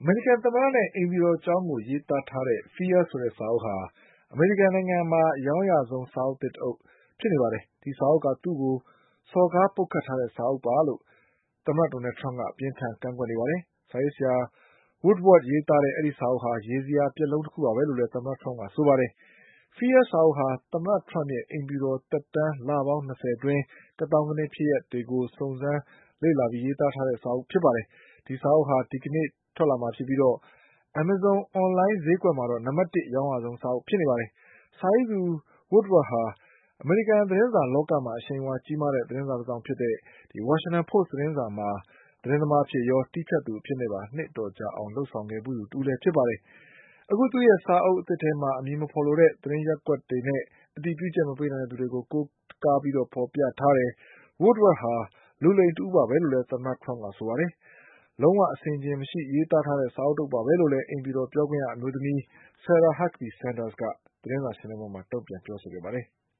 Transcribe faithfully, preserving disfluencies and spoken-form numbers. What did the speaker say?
အမေရိကန်သမ္မတနဲ့အိမ်ဖြူတော်အကြောင်းကိုရေးသားထားတဲ့ Fear ဆိုတဲ့စာအုပ်ဟာအမေရိကန်နိုင်ငံမှာအရောင်းရဆုံးစာအုပ်သစ်တအုပ်ဖြစ်နေပါတယ်။ဒီစာအုပ်ကသူ့ကိုစော်ကားပုတ်ခတ်ထားတဲ့စာအုပ်ပါလို့သမ္မတဒေါ်နယ်ထရမ့်ကအပြင်းထန်ကန့်ကွက်နေပါတယ်။စာရေးဆရာ Woodward ရေးသားတဲ့အဲဒီစာအုပ်ဟာရေစရာပြက်လုံးတခုပါပဲလို့လည်းသမ္မတထရမ့်ကဆိုပါတယ်။ Fear စာအုပ်ဟာသမ္မတထရမ့်ရဲ့အိမ်ဖြူတော်သက်တမ်းလပေါင်း၂၀အတွင်းကသောင်းကနင်းဖြစ်ရပ်တွေကိုစုံစမ်းလေ့လာပြီးရေးသားထားတဲ့စာအုပ်ဖြစ်ပါတယ်။ဒီစာအုပ်ဟာဒီကနေ့ထွက်လာမှာဖြစ်ပြီးတော့Amazon အွန်လိုင်းဈေးကွက်မှာတော့နံပါတ်တစ်အရောင်းရဆုံးစာအုပ်ဖြစ်နေပါတယ်။စာရေးသူ Woodward ဟာအမေရိကန်သတင်းစာလောကမှာအရှိန်အဝါကြီးမားတဲ့သတင်းစာတစောင်ဖြစ်တဲ့ Washington Post သတင်းစာမှာသတင်းသမားအဖြစ်ရောတီးဖြတ်သူအဖြစ်နဲ့ပါနှစ်အတော်ကြာအောင်လုပ်ဆောင်ခဲ့ဖူးသူတဦးလည်းဖြစ်ပါတယ်။အခုသူ့ရဲ့စာအုပ်အသစ်ထဲမှာအမည်မဖေါ်လိုတဲ့သတင်းရပ်ကွက်တွေနဲ့အတည်ပြုချက်မပေးနိုင်တဲ့သူတွေကိုကိုးကားပြီးတော့ဖေါ်ပြထားတယ်။ Woodward ဟာလူလိမ်တဦးပါပဲလို့လည်းသမ္မတထရမ့်ကဆိုပါတယ်။လုံးဝအဆင်ခြင်မရှိရေးသားထားတဲ့စာအုပ်တအုပ်ပါပဲလို့လည်းအိမ်ဖြူတော်ပြောခွင့်ရအမျိုးသမီး Sarah Huckabee Sanders ကသတင်းစာရှင်းလင်းပွဲမှာတုန့်ပြန်ပြောဆိုခဲ့ပါတယ်။